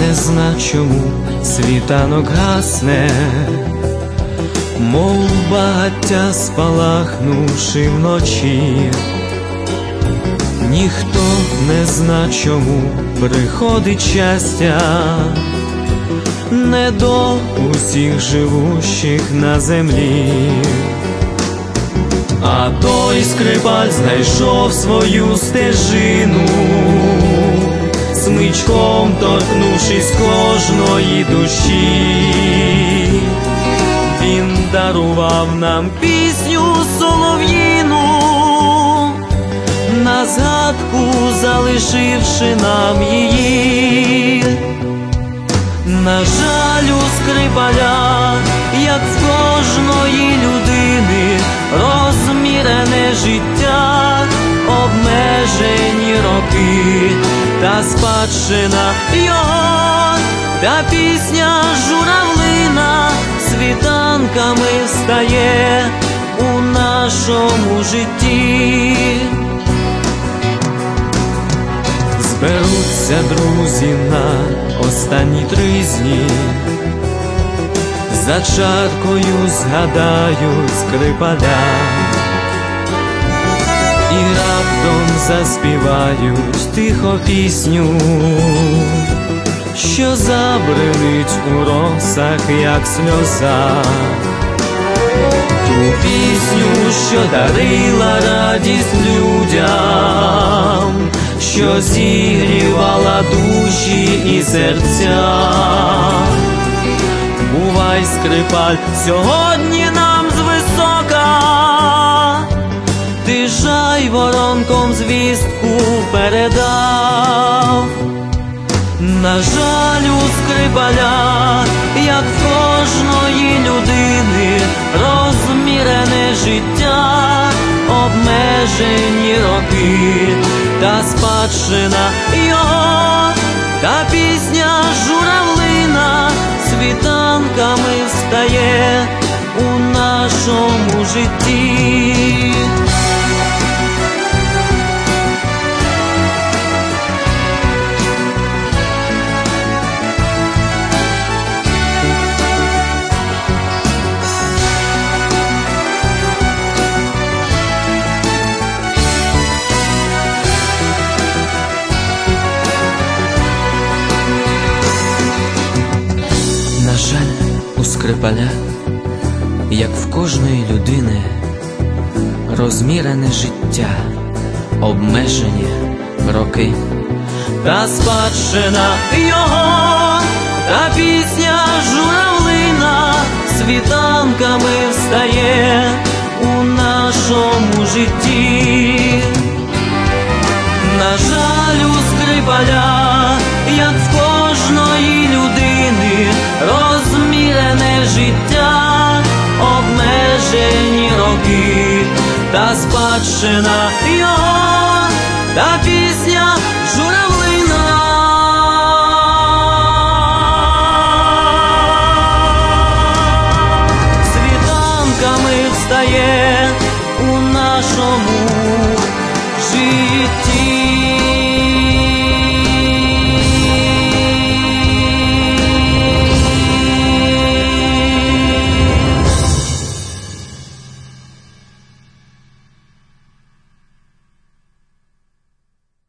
не зна, чому світанок гасне, мов багаття спалахнувши вночі. Ніхто не зна, чому приходить щастя не до усіх живущих на землі. А той скрипаль знайшов свою стежину, смичком торкнувшись кожної душі. Він дарував нам пісню солов'їну, на згадку залишивши нам її. На жаль, у скрипаля, як в кожної людини, розмірене життя, обмежені роки та спадщина його, та пісня журавлина світанками встає у нашому житті. Зберуться друзі на останній тризні, за чаркою згадають скрипаля і раптом заспівають тихо пісню, що забринить у росах, як сльоза. Ту пісню, що дарила радість людям, що зігрівала душі і серця. Бувай, скрипаль, сьогодні нам звисока, ти жайворонком звістку передав. На жаль, у скрипаля, як в кожної людини, розмірене життя, обмежені роки та спадщина його, та пісня журавлина світанками встає у нашому житті. На жаль, у скрипаля, як в кожної людини, розмірене життя, обмежені роки та спадщина його, та пісня журавлина світанками встає у нашому житті. На жаль, у скрипаля, як в кожної людини, розмірене життя, обмежені роки та спадщина його, та пісня журавлина світанками встає у нашому